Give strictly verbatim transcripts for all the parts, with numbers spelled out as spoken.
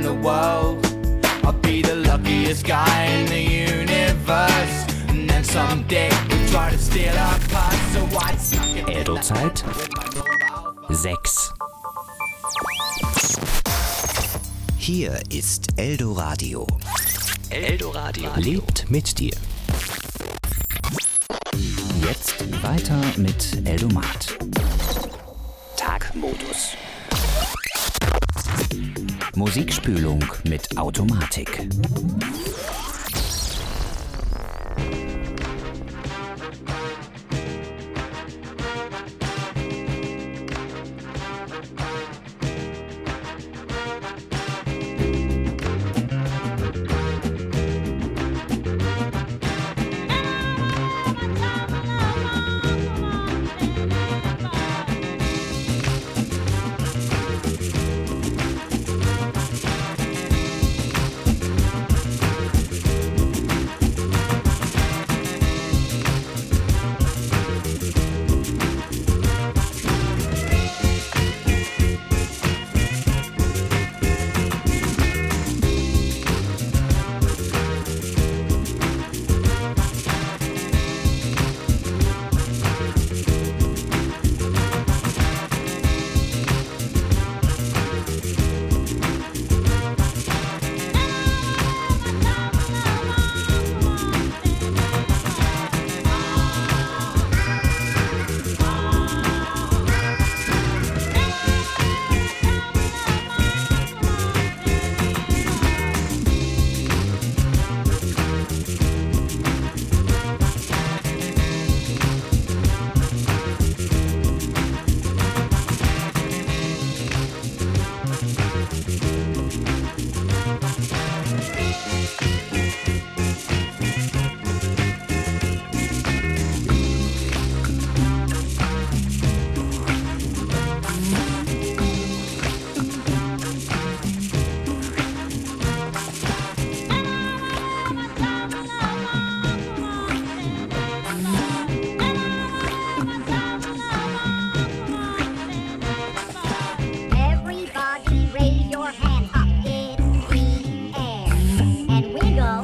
the world. I'll be the luckiest guy in the universe. And then someday we'll try to steal our cars. So I'd snuck it. Eldo-Zeit sechs. Hier ist Eldoradio. Eldoradio lebt mit dir. Jetzt weiter mit Eldomat. Tagmodus. Musikspülung mit Automatik. Everybody raise your hand up in the air and wiggle.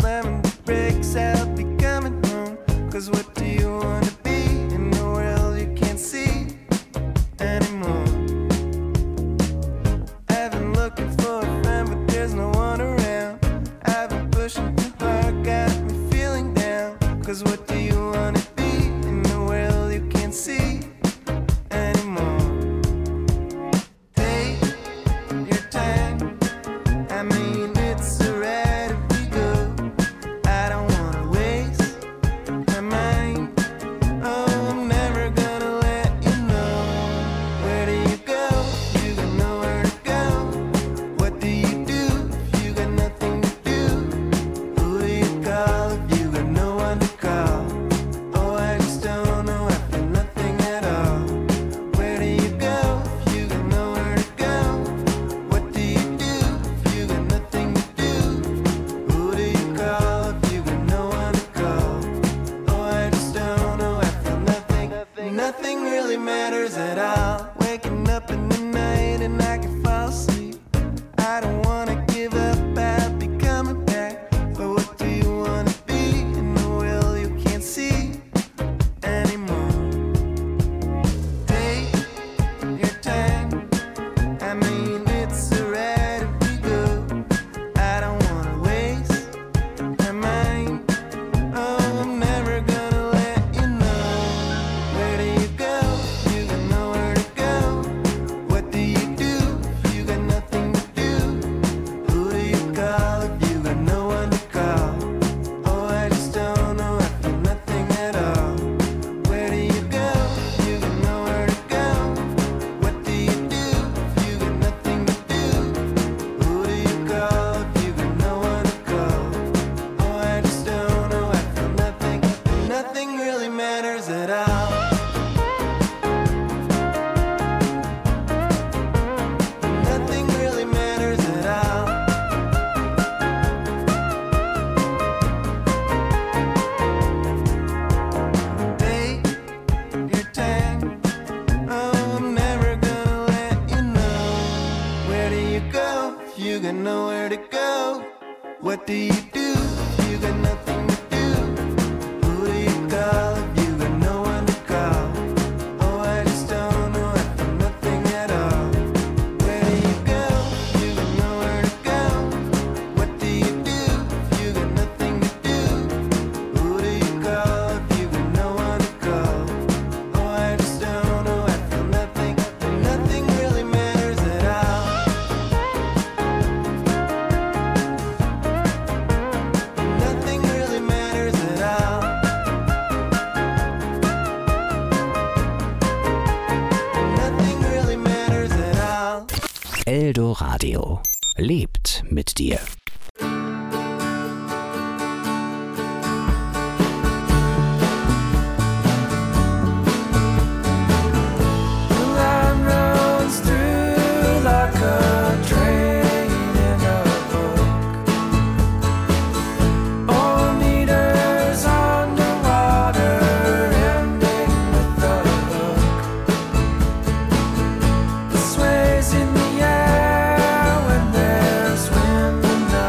slamming the brakes, I'll be coming home. Cause what do you wanna be in the world you can't see anymore? I've been looking for a friend, but there's no one around. I've been pushing too hard, got me feeling down. Cause what do you wanna be in the world you can't see anymore? Take your time, I mean it's alright if we go. I don't wanna waste my mind. Oh, I'm never gonna let you know. Where do you go? You got nowhere to go. What do you do if you got nothing to do? Who do you call if you got no one to call? Oh, I just don't know, I feel nothing at all. Where do you go if you got nowhere to go? What do you do if you got nothing to do? Who do you call if you got no one to call? Oh, I just don't know, I feel nothing. Nothing really matters at all. Waking up in the night and I can fall asleep. I don't wanna give up, I'll be coming back. But what do you wanna be in the world you can't see anymore? Take your time, I mean it's alright if we go. I don't wanna waste my mind. Oh, I'm never gonna let you know. Where do you go? You got nowhere to go. What do you do if you got nothing to do? Who do you call if you got no one to call? Oh, I just don't know, I feel nothing at all. Where do you go? You got nowhere to go. What do you do if you got nothing to do? Who do you call if you got no one to call? Oh, I just don't know, I feel nothing. Nothing really matters at all. Nothing really matters at all. Take your time. Oh, I'm never gonna let you know. Where do you go if you got nowhere to go? What do you do if you got nothing to do? Who do you call if you got no one to call? Oh, I just don't know, I feel nothing at all. Where do you go if you got nowhere to go? What do you do if you got nothing to do? Who do you call if you got no one to call? Oh, I just don't know, I feel nothing. Nothing really matters at all. Nothing really matters at all. Nothing really matters at all. Eldoradio lebt mit dir. The line runs through like a train in a book. All meters underwater, ending with a hook. The sways in the air when there's wind and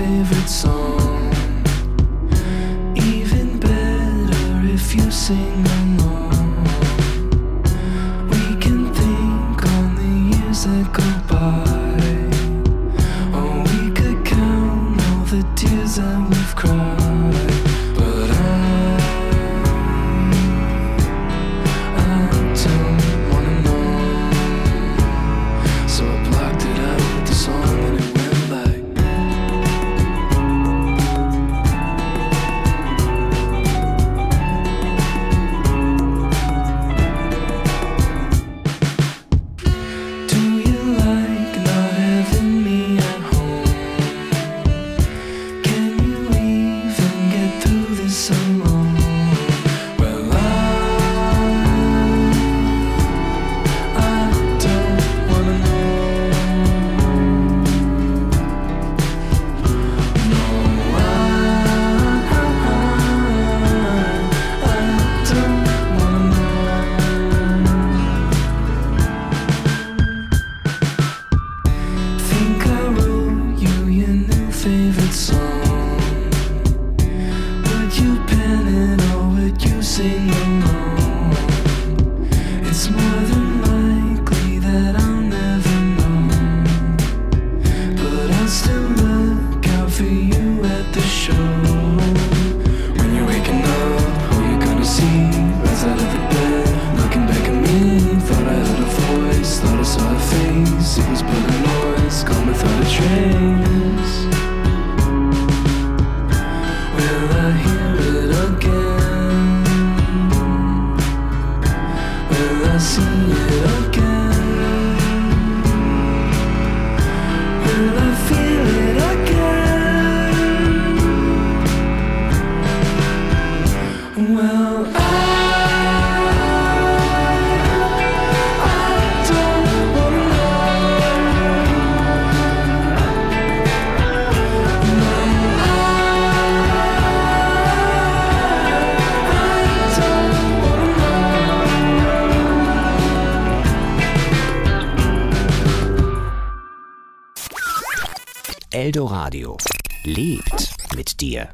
favorite song. Even better if you sing along. We can think on the years that go by, or we could count all the tears that we've cried. But I, I don't wanna know, so I blocked it out with the song and it went like. Eldoradio lebt mit dir.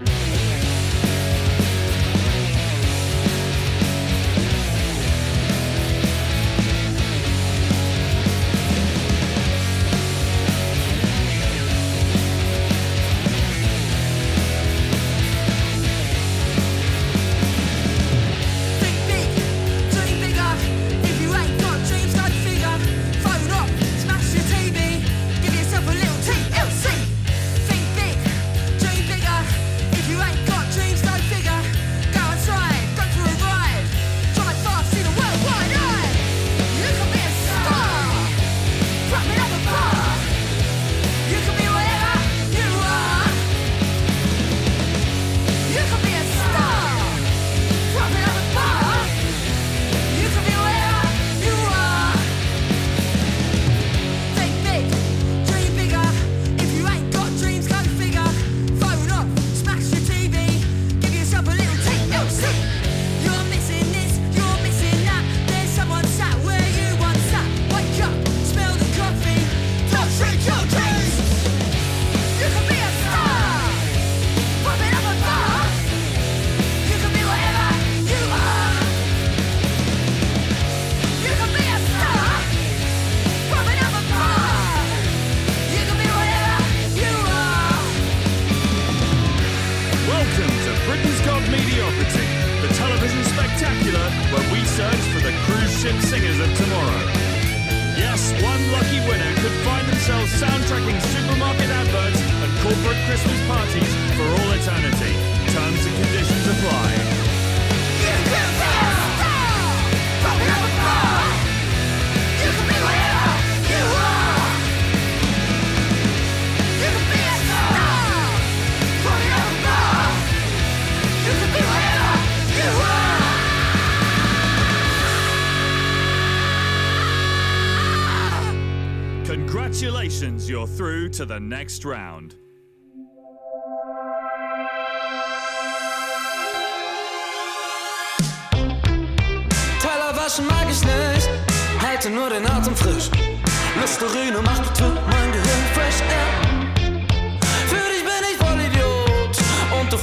Congratulations, you're through to the next round. Teller waschen mag ich nicht, halte nur den Atem frisch. Listerine macht es für mein Gehirn fresh air. Für dich bin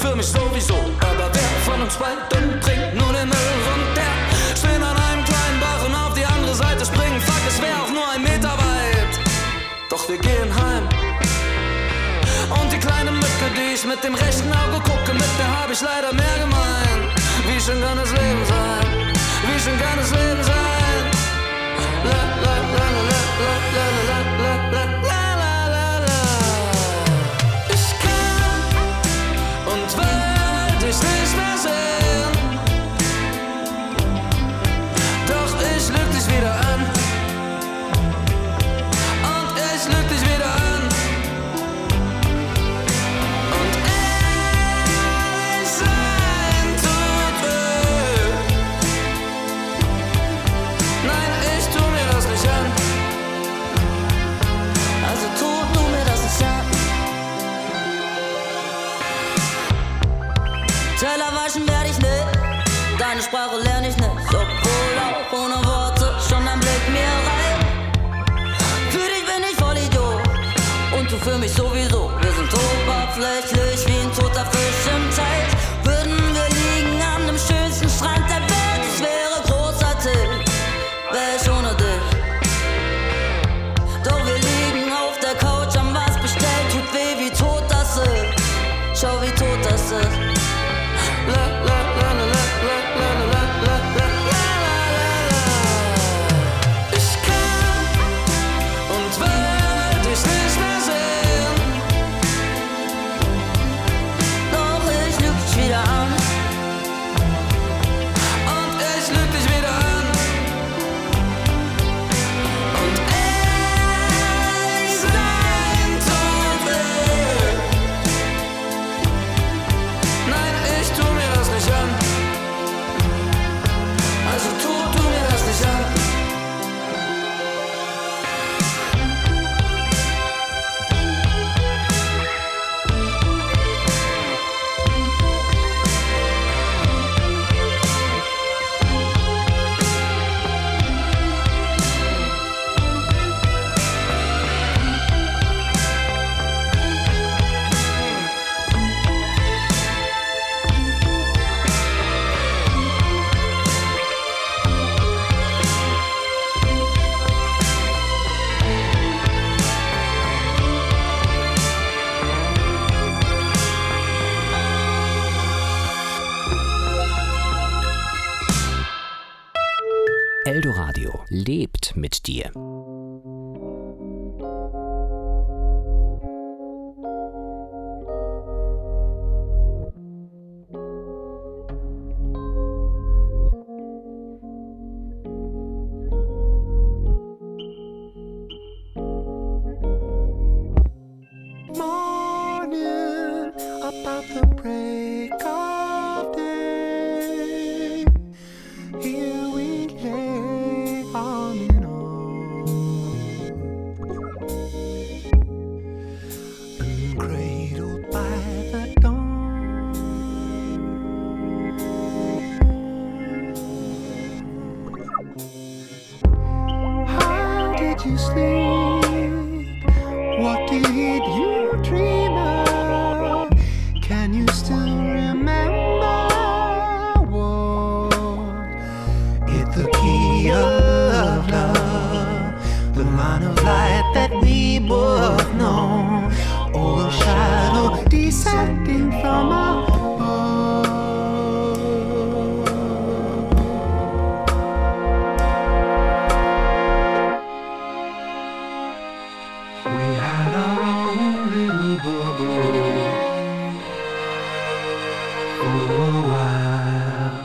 für mich sowieso. Aber wer von uns beiden bringt nur den Müll runter? Stehen an einem kleinen Bach und auf die andere Seite springen. Fuck, es wär auch nur ein Meter weit. Doch wir gehen heim. Und die kleine Mücke, die ich mit dem rechten Auge gucke, mit der hab ich leider mehr gemein. Wie schön kann das Leben sein? Wie schön kann das Leben sein? La la la la la la la la la la la la la. Ich kann und will dich nicht mehr sehen. Doch ich lüg dich wieder an. Und ich lüg dich wieder an. Und ehrlich sein tut weh. Nein, ich tu mir das nicht an. Also tu du mir das nicht an. Teller waschen werd ich nicht, deine Sprache lerne ich nicht. Obwohl auch ohne Worte schon ein Blick mir reicht. Für dich bin ich voll Idiot und du für mich sowieso. Wir sind oberflächlich wie ein toter Fisch im Teich. Würden wir liegen an dem schönsten Strand der Welt, es wäre großartig, wär ich ohne dich. Doch wir liegen auf der Couch, haben was bestellt, tut weh, wie tot das ist. Schau, wie tot das ist. La la la la la la la la la la la la la. Ich kann und will dich nicht mehr sehen. Doch ich lüg dich wieder an. Und ich lüg dich wieder an. Und ehrlich sein tut weh. Nein, ich tu mir das nicht an. Also tu du mir das nicht an. Eldoradio lebt mit dir. Morning, about the break of day. Here we lay on and on, and cradled by the dawn. How did you sleep? What did you dream of? Can you still remember what? It's the key of love, the line of light that we both know. Oh, a shadow descending from above. We had our own little bubble for a while.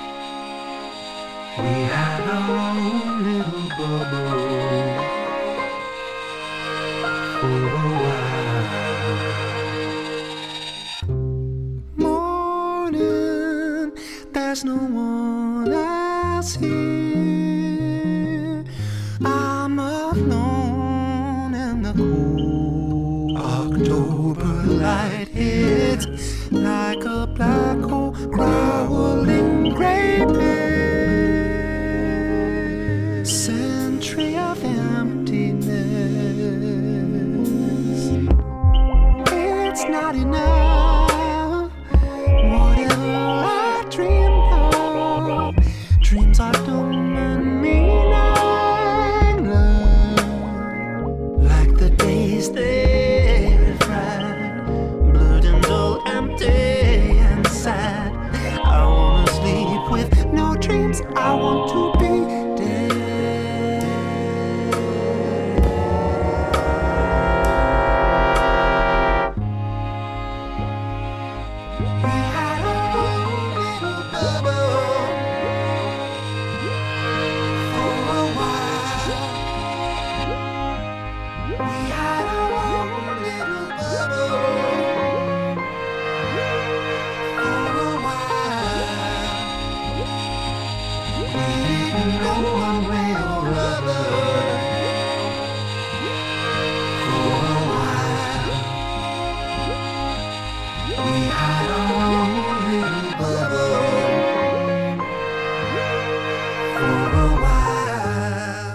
We had our own little bubble for a while. Morning, there's no one else here. I'm alone in the cool October light hits like a black hole growling gray pit. Century of emptiness. It's not enough heart don't mind me longer, like the days they fried, blurred and dull, empty and sad. I wanna sleep with no dreams, I want to be dead. We had our own little bubble for a while. We had our own little bubble for a while. We didn't know one way or other for a while. We had our own little bubble for a while.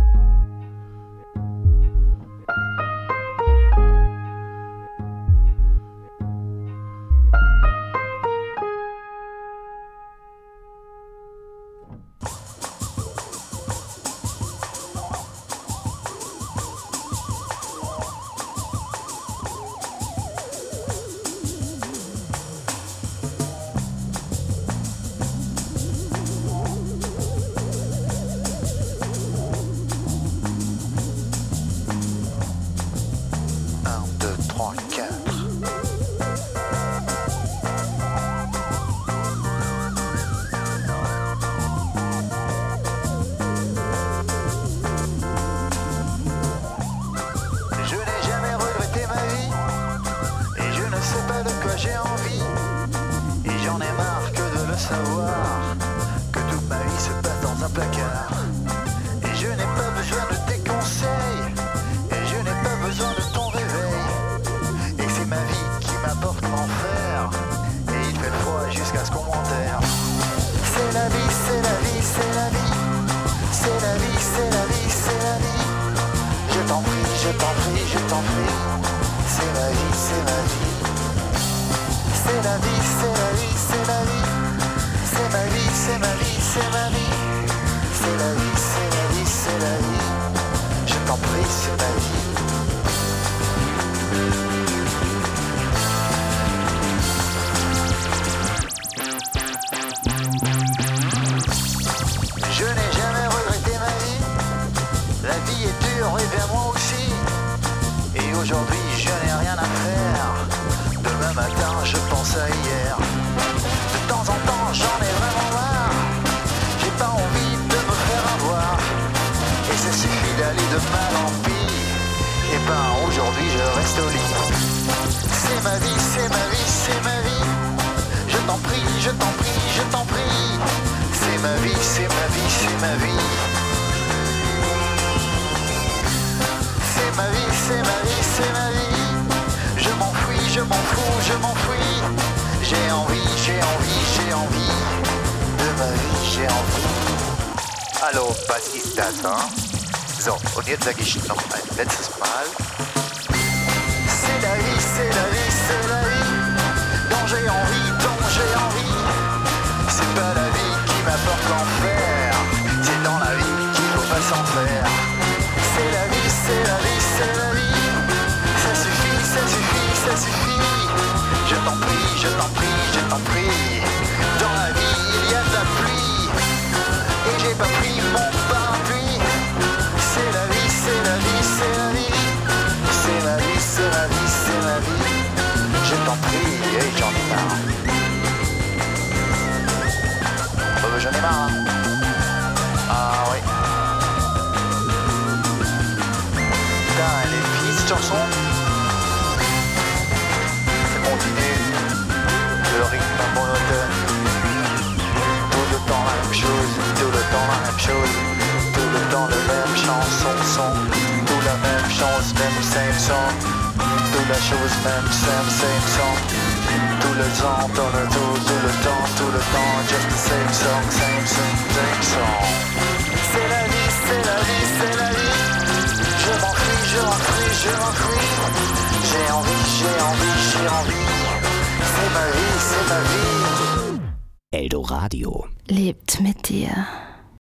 un, deux, trois, quatre. Je n'ai jamais regretté ma vie, et je ne sais pas de quoi j'ai envie, et j'en ai marre que de le savoir, que toute ma vie se passe dans un placard, et je n'ai pas besoin de tes conseils, et je n'ai pas besoin de ton réveil, et c'est ma vie qui m'apporte l'enfer, et il fait froid jusqu'à ce qu'on m'enterre. C'est la vie, c'est la vie, c'est la vie, c'est la vie, c'est la vie, c'est la vie. Je t'en prie, je t'en prie, je t'en prie, c'est la vie, c'est la vie. C'est la vie, c'est la vie, c'est la vie, c'est ma vie, c'est ma vie, c'est ma vie. C'est la vie, c'est la vie, c'est la vie. Je t'en prie, c'est ma vie. Je n'ai jamais regretté ma vie. La vie est dure, et bien moi aussi. Et aujourd'hui, je n'ai rien à faire. Demain matin, je pense à hier. De temps en temps, j'en ai vraiment marre. J'ai pas envie de me faire avoir. Et ça suffit d'aller de mal en pire. Et ben aujourd'hui, je reste au lit. C'est ma vie, c'est ma vie, c'est ma vie. Je t'en prie, je t'en prie, je t'en prie. C'est ma vie, c'est ma vie, c'est ma vie. C'est ma vie, c'est ma vie, c'est ma vie. Je m'enfuis, je m'en fous, je m'enfuis. J'ai envie, j'ai envie, j'ai envie. De ma vie, j'ai envie. Hallo, was ist das, hein? So, und jetzt sage ich noch ein letztes Mal. C'est la vie, c'est la vie, c'est la vie. Dont j'ai envie, dont j'ai envie. C'est pas la vie qui m'apporte l'enfer. C'est dans la vie qu'il faut pas s'en faire. C'est la vie, c'est la vie, c'est la vie. Ça suffit, ça suffit, ça suffit. Je t'en prie, je t'en prie, je t'en prie. Dans la vie, il y a de la pluie. Et j'ai pas pris mon parapluie. C'est la vie, c'est la vie, c'est la vie. C'est la vie, c'est la vie, c'est la vie. Je t'en prie, et j'en ai marre. Oh, bah, j'en ai marre, hein. Ah oui. Putain, elle est finie cette chanson. Ça continue. Le rythme monotone. Tout le temps la même chose. Tout le temps la même chose. Tout le temps le même chanson, son. Tout la même chose, même same song. Tout la chose, même same, same song. Tout le temps, dans le tout, tout le temps, tout le temps. Just the same song, same song, same song. C'est la vie, c'est la vie, c'est la vie. Je m'enfuis, je m'enfuis, je m'enfuis. J'ai envie, j'ai envie, j'ai envie. C'est ma vie, c'est ma vie. Eldoradio. Lebt mit dir.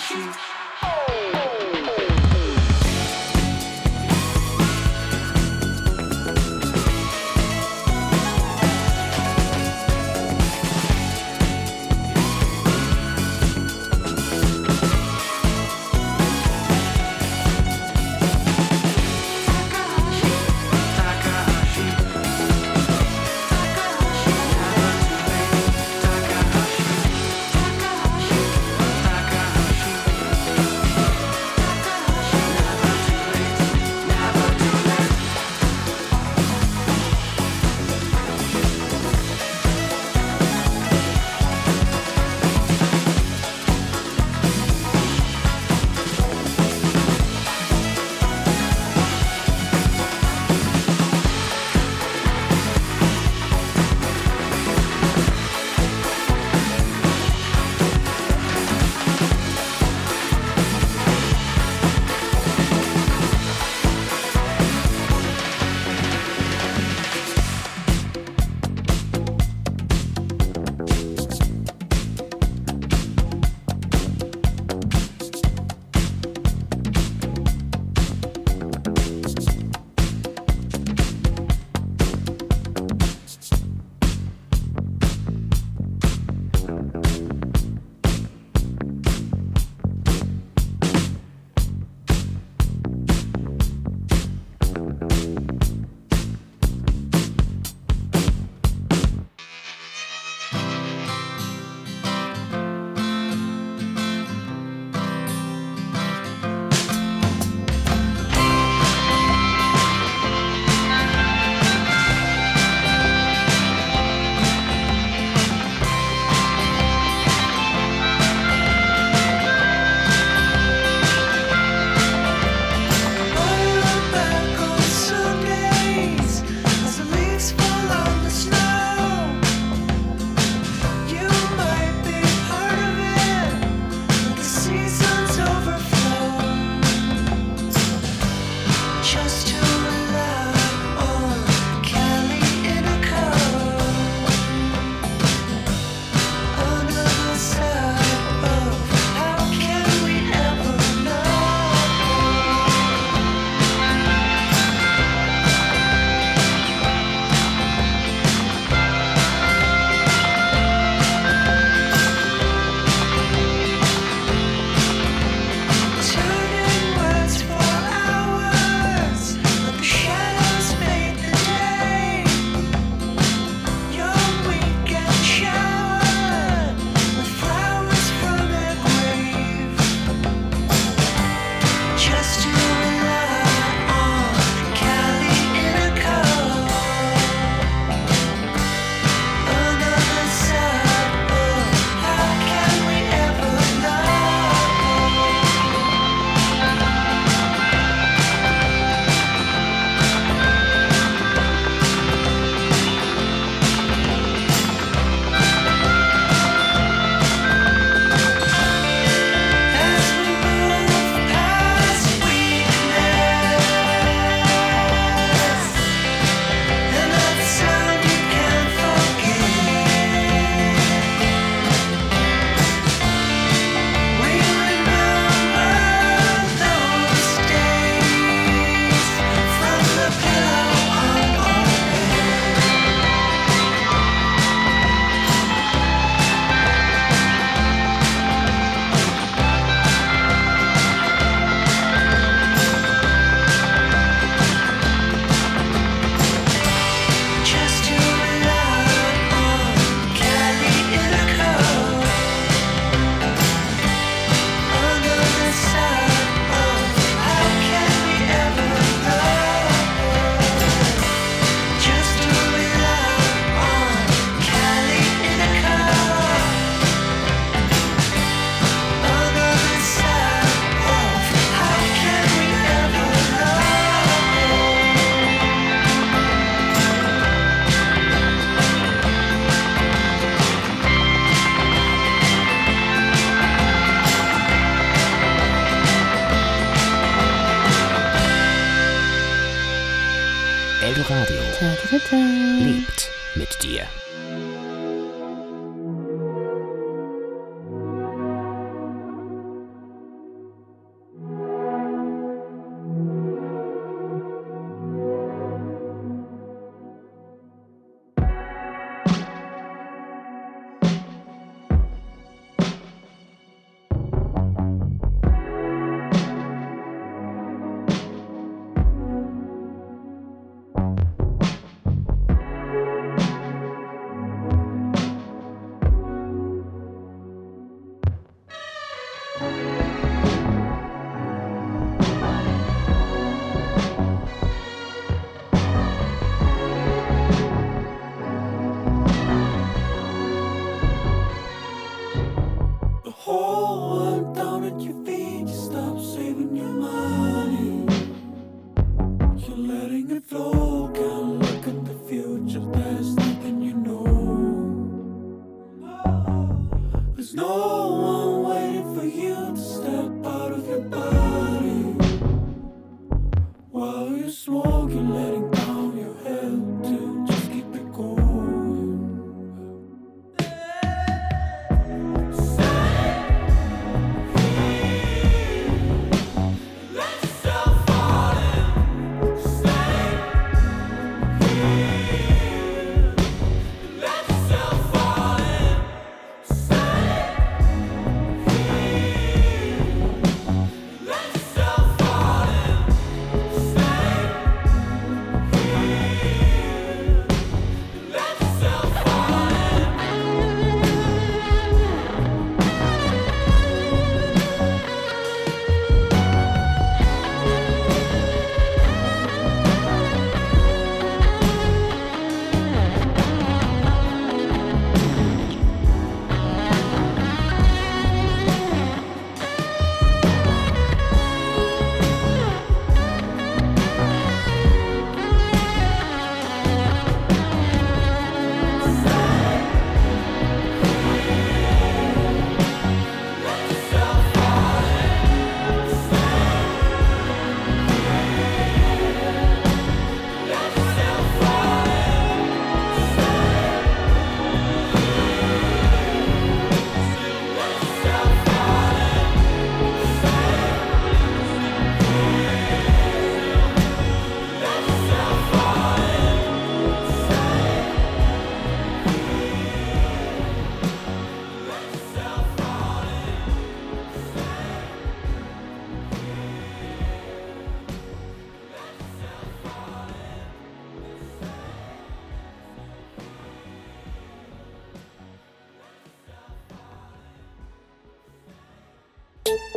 Eldoradio Ta, ta, ta. lebt mit dir.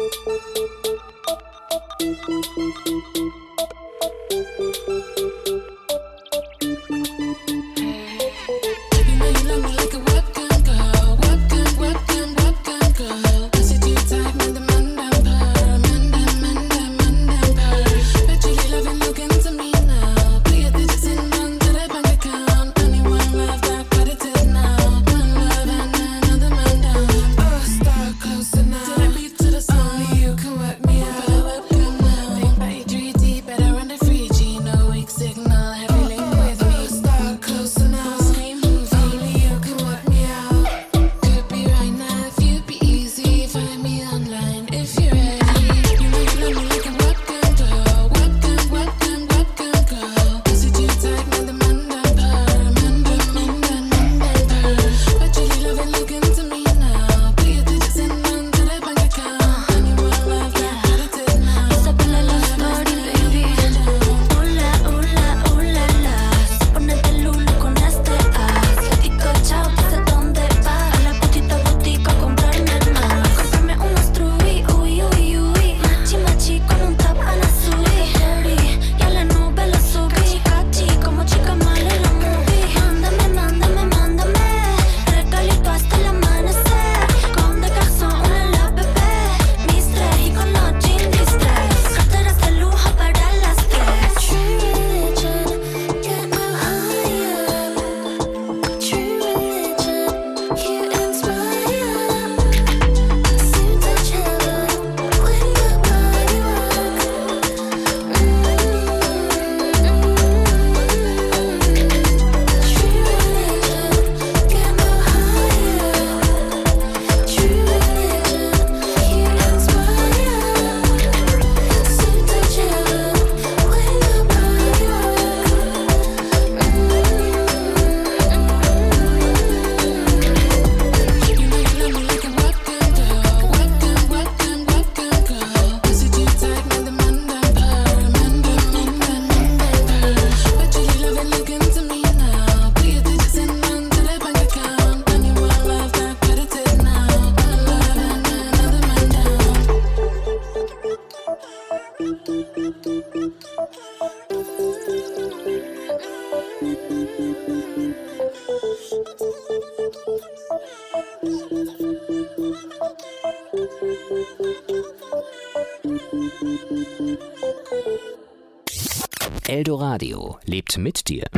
Eldoradio lebt mit dir.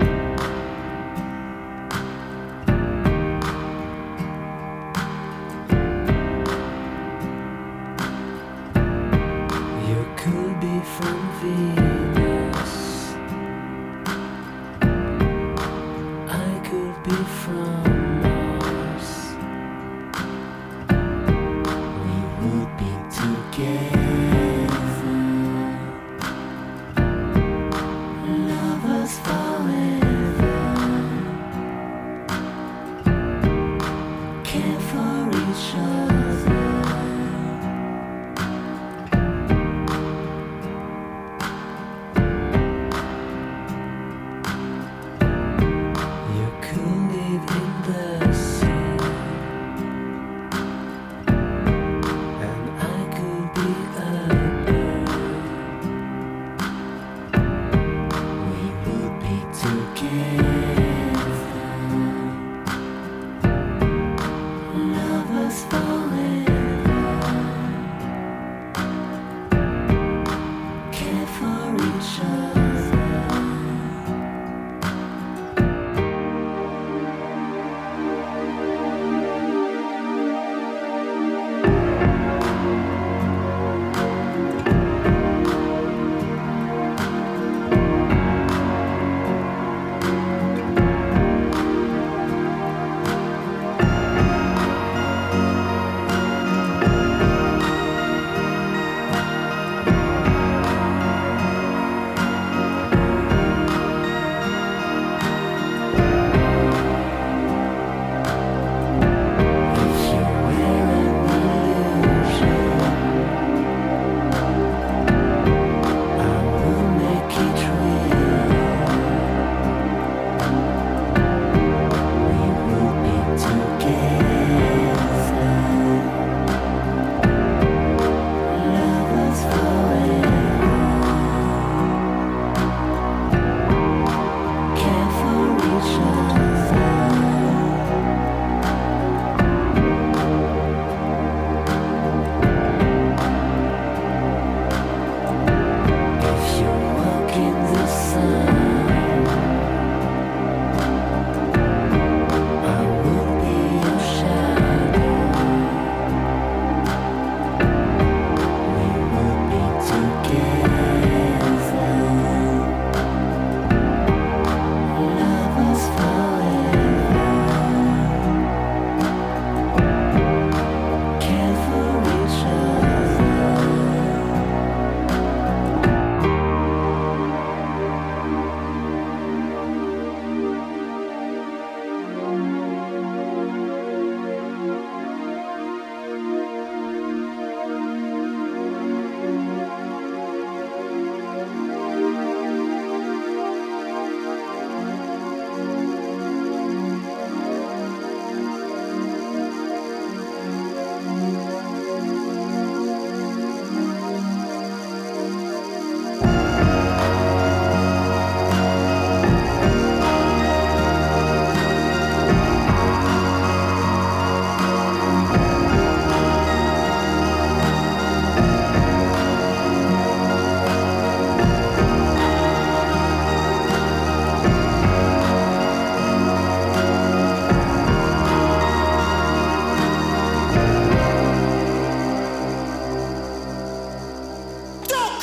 You could be from Venus, I could be from Mars. We would be together, lovers forever, care for each other. You could live in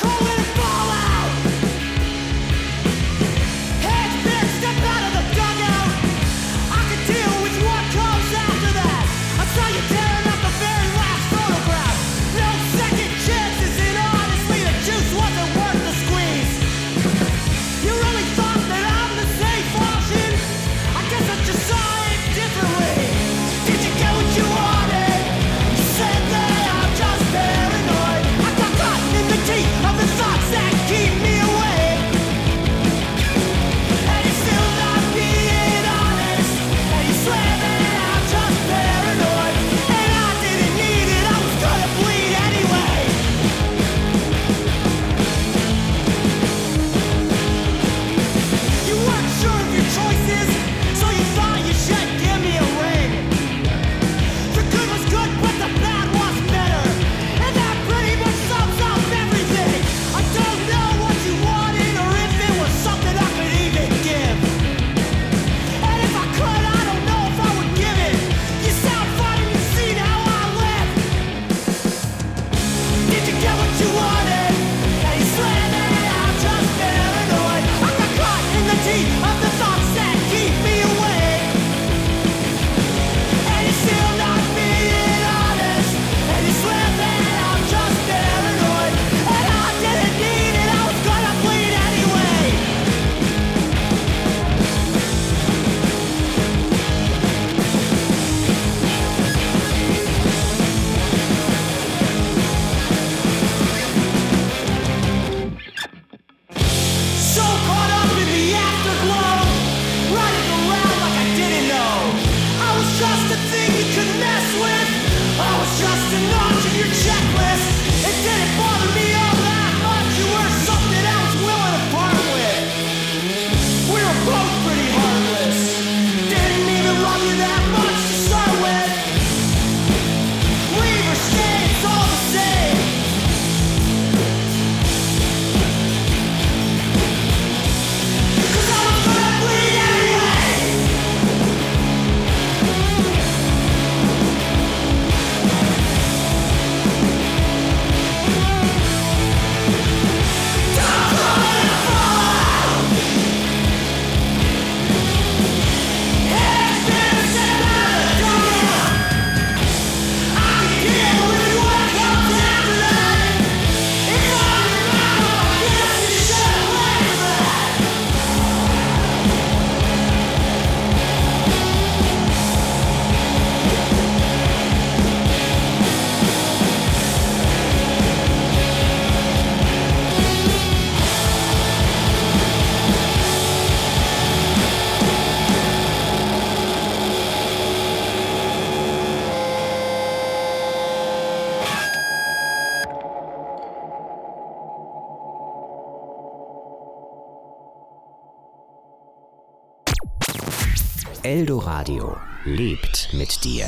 Eldoradio lebt mit dir.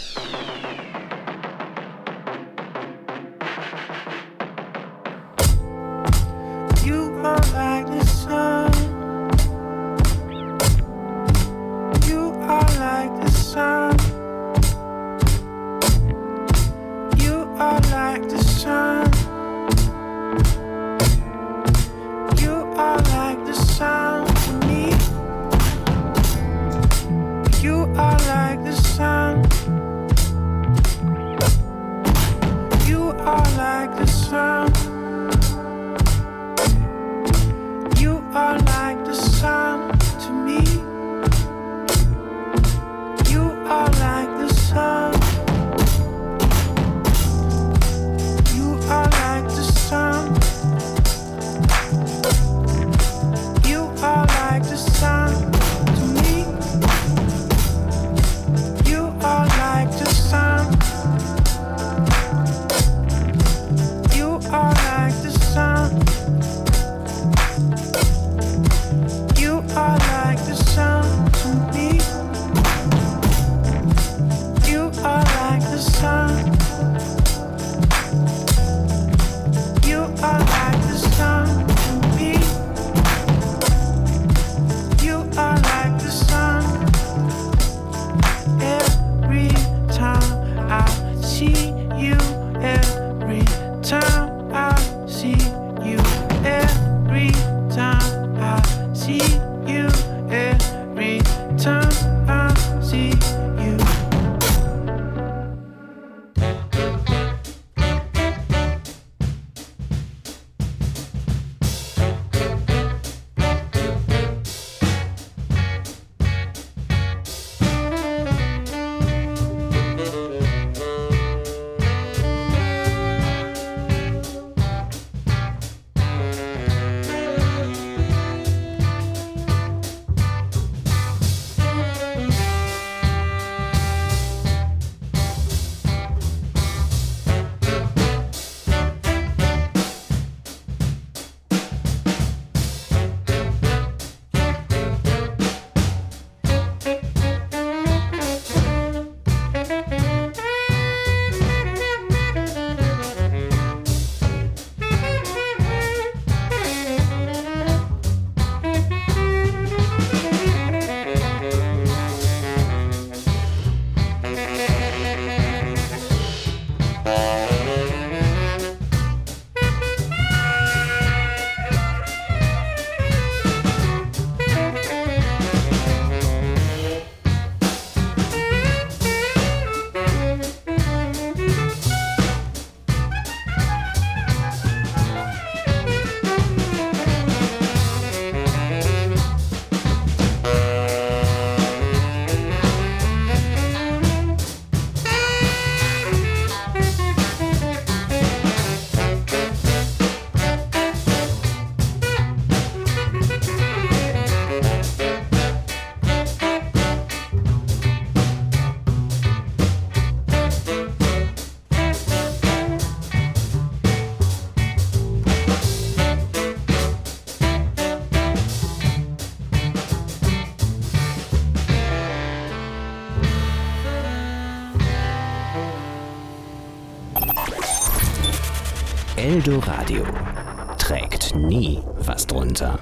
You are like the sun. You are like the sun. You are like the sun. You are like the sun to me. You are like the sun. You are like the sun. You are like the sun to me. You are like the sun. You are like the sun. You are like the sun to me. You are like the sun. You are Eldoradio trägt nie was drunter.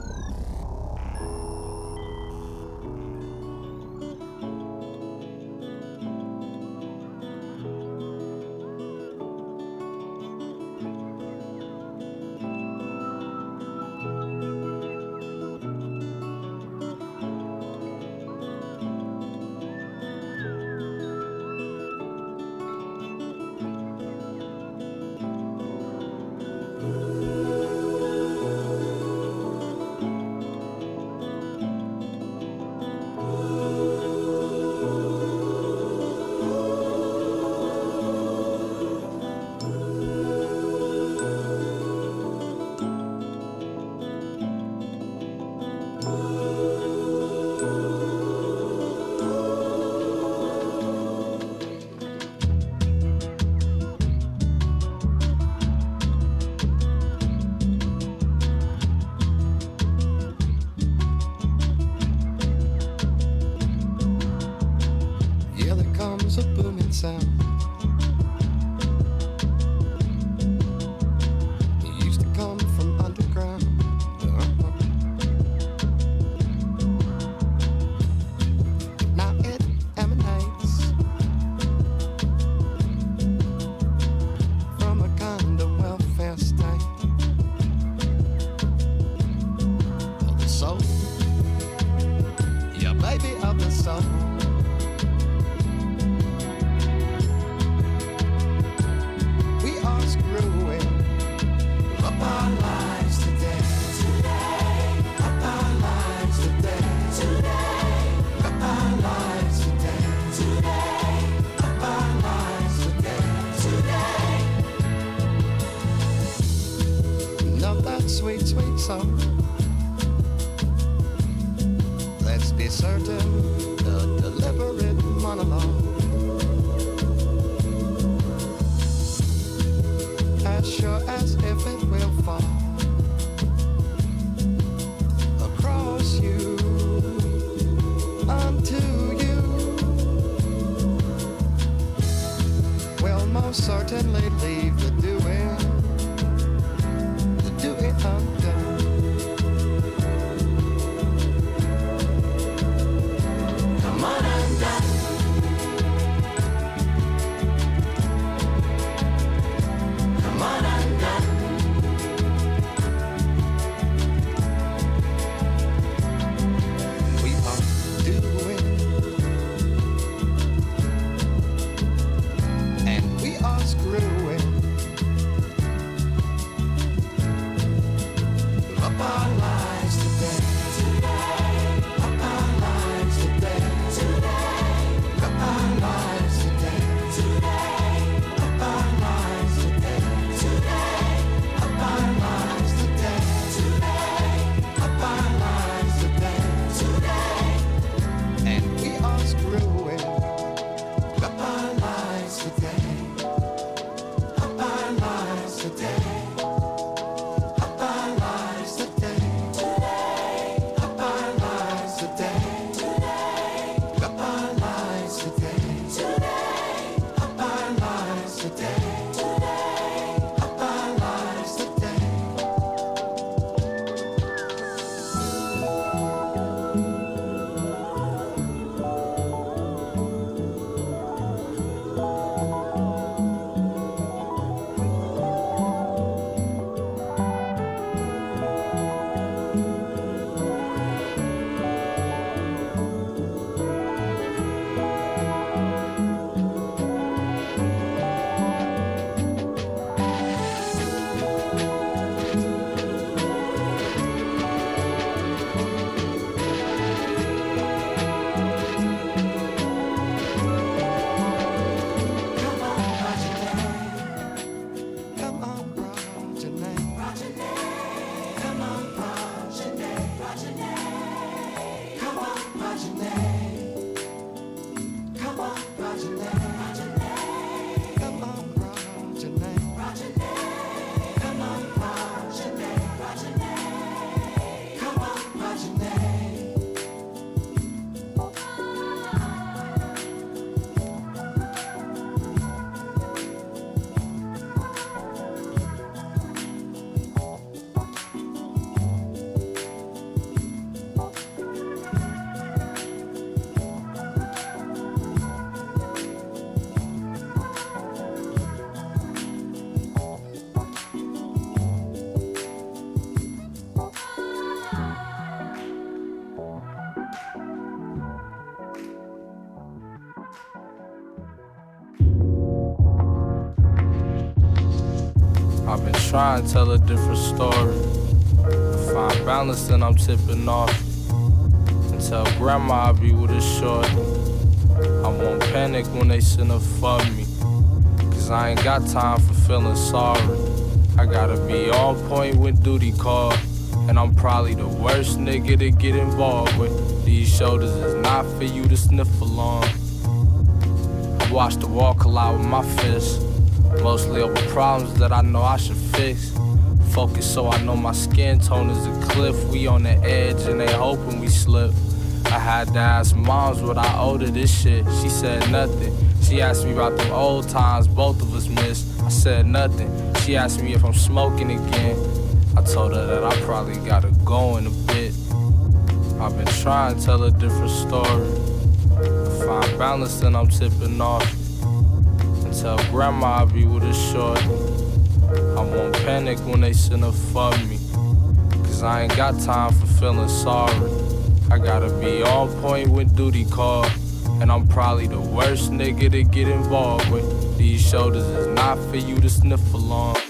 Sweet, sweet song. Let's be certain the deliberate monologue, as sure as if it will fall across you, unto you, will most certainly leave the doing. Do it undone. Come on undone. Come on undone. I've been trying to tell a different story. To find balance, then I'm tipping off. And tell grandma I'll be with a shorty. I won't panic when they send a fuck me. Cause I ain't got time for feeling sorry. I gotta be on point when duty call. And I'm probably the worst nigga to get involved with. These shoulders is not for you to sniff along. I watch the wall collide with my fists. Mostly over problems that I know I should fix. Focus so I know my skin tone is a cliff. We on the edge and they hoping we slip. I had to ask moms what I owed her this shit. She said nothing. She asked me about them old times both of us missed. I said nothing. She asked me if I'm smoking again. I told her that I probably gotta go in a bit. I've been trying to tell a different story. To find balance, then I'm tipping off. And tell grandma I'll be with a shorty. I won't panic when they send a fuck me. Cause I ain't got time for feeling sorry. I gotta be on point when duty call. And I'm probably the worst nigga to get involved with. These shoulders is not for you to sniff along.